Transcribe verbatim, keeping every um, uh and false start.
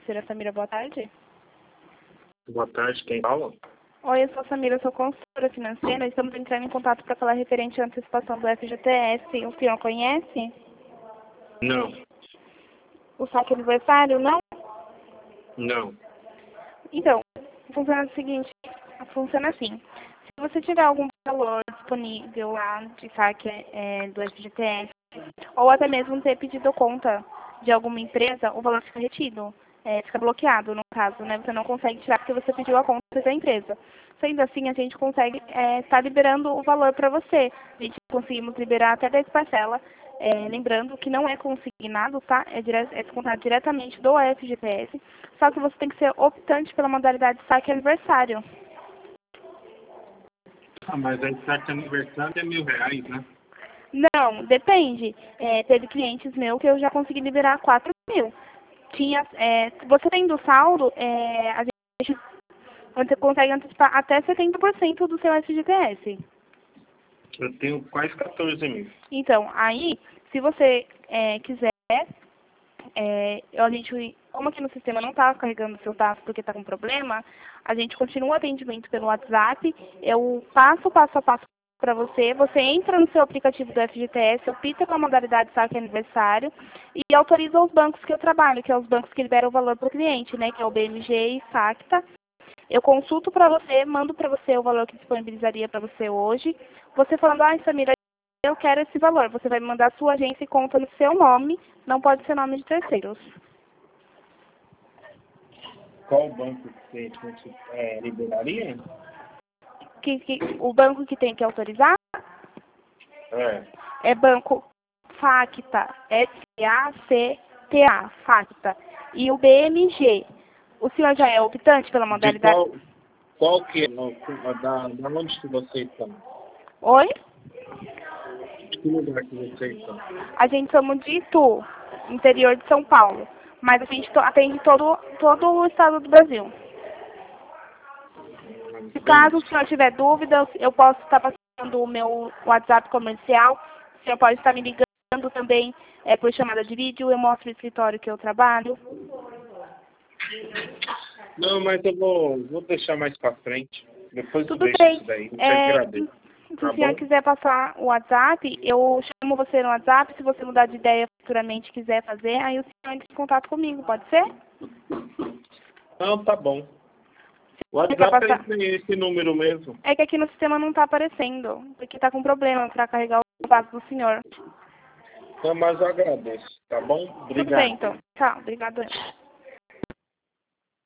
financeira, Samira, boa tarde. Boa tarde, quem fala? Oi, eu sou a Samira, sou consultora financeira. Estamos entrando em contato para falar referente à antecipação do F G T S. O senhor conhece? Não, O saque aniversário, não? não. Então, funciona o seguinte, funciona assim. Se você tiver algum valor disponível lá de saque é, do F G T S, ou até mesmo ter pedido conta de alguma empresa, o valor fica retido. É, fica bloqueado, no caso, né? Você não consegue tirar porque você pediu a conta da empresa. Sendo assim, a gente consegue é, estar liberando o valor para você. A gente conseguimos liberar até dez parcelas. É, lembrando que não é consignado, tá? É, dire é descontado diretamente do F G T S. Só que você tem que ser optante pela modalidade saque aniversário. Ah, mas aí saque aniversário é mil reais, né? Não, depende. É, teve clientes meus que eu já consegui liberar quatro mil. Tinha, é, você tendo saldo, é, a gente, você consegue antecipar até setenta por cento do seu F G T S. Eu tenho quase quatorze mil. Então, aí, se você é, quiser, é, a gente, como aqui no sistema não está carregando seus dados porque está com problema, a gente continua o atendimento pelo WhatsApp, eu passo passo a passo para você, você entra no seu aplicativo do F G T S, opta pela modalidade saque aniversário e autoriza os bancos que eu trabalho, que é os bancos que liberam o valor para o cliente, né, que é o B M G e Facta. Eu consulto para você, mando para você o valor que disponibilizaria para você hoje. Você falando, ah, Samira, eu quero esse valor. Você vai me mandar a sua agência e conta no seu nome, não pode ser nome de terceiros. Qual banco que você é, liberaria? Que, que, o banco que tem que autorizar É. é banco Facta, F A C T A, Facta. E o B M G. O senhor já é optante pela De modalidade? qual, qual que é? No- Da, da onde que vocês estão? Oi? De que lugar que vocês estão? A gente somos de Itu, interior de São Paulo. Mas a gente to- atende todo, todo o estado do Brasil. Se caso o senhor tiver dúvidas, eu posso estar passando o meu WhatsApp comercial. O senhor pode estar me ligando também é, por chamada de vídeo. Eu mostro o escritório que eu trabalho. Não, mas eu vou, vou deixar mais pra frente. Depois eu Tudo deixo bem. isso daí. Eu te É, agradeço. se Tá o senhor bom? quiser passar o WhatsApp, eu chamo você no WhatsApp. Se você mudar de ideia futuramente e quiser fazer, aí o senhor entra em contato comigo, pode ser? Não, tá bom. O Você quer WhatsApp é passar? esse, esse número mesmo. É que aqui no sistema não está aparecendo, porque está com problema para carregar o vaso do senhor. Então, mas eu agradeço, tá bom? Tudo bem, Obrigado. então. Tchau, obrigado.